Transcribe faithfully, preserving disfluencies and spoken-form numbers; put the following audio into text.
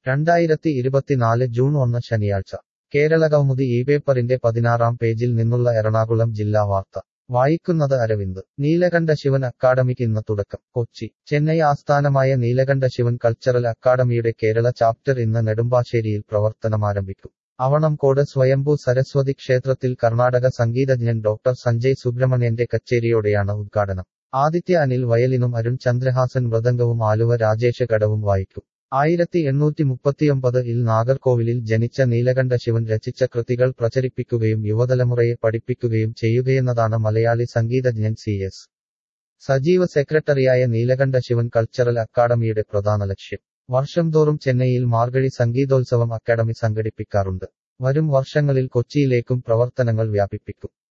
രണ്ടായിരത്തി ഇരുപത്തിനാല് ജൂൺ ഒന്ന് ശനിയാഴ്ച കേരളകൗമുദി ഈ പേപ്പറിന്റെ പതിനാറാം പേജിൽ നിന്നുള്ള എറണാകുളം ജില്ലാ വാർത്ത വായിക്കുന്നത് അരവിന്ദ് നീലകണ്ഠ ശിവൻ അക്കാഡമിക്ക് ഇന്ന് തുടക്കം കൊച്ചി ചെന്നൈ ആസ്ഥാനമായ നീലകണ്ഠ ശിവൻ കൾച്ചറൽ അക്കാഡമിയുടെ കേരള ചാപ്റ്റർ ഇന്ന് നെടുമ്പാശ്ശേരിയിൽ പ്രവർത്തനമാരംഭിക്കും അവണംകോട് സ്വയംഭൂ സരസ്വതി ക്ഷേത്രത്തിൽ കർണാടക സംഗീതജ്ഞൻ ഡോക്ടർ സഞ്ജയ് സുബ്രഹ്മണ്യന്റെ കച്ചേരിയോടെയാണ് ഉദ്ഘാടനം ആദിത്യ അനിൽ വയലിനും അരുൺ ചന്ദ്രഹാസൻ മൃദംഗവും ആലുവ രാജേഷ് കടവും വായിക്കും ആയിരത്തി എണ്ണൂറ്റി മുപ്പത്തിയൊമ്പത് ഇൽ നാഗർകോവിലിൽ ജനിച്ച നീലകണ്ഠ ശിവൻ രചിച്ച കൃതികൾ പ്രചരിപ്പിക്കുകയും യുവതലമുറയെ പഠിപ്പിക്കുകയും ചെയ്യുകയെന്നതാണ് മലയാളി സംഗീതജ്ഞൻ സി എസ് സജീവ സെക്രട്ടറിയായ നീലകണ്ഠ ശിവൻ കൾച്ചറൽ അക്കാഡമിയുടെ പ്രധാന ലക്ഷ്യം വർഷം തോറും ചെന്നൈയിൽ മാർഗഴി സംഗീതോത്സവം അക്കാഡമി സംഘടിപ്പിക്കാറുണ്ട് വരും വർഷങ്ങളിൽ കൊച്ചിയിലേക്കും പ്രവർത്തനങ്ങൾ വ്യാപിപ്പിക്കും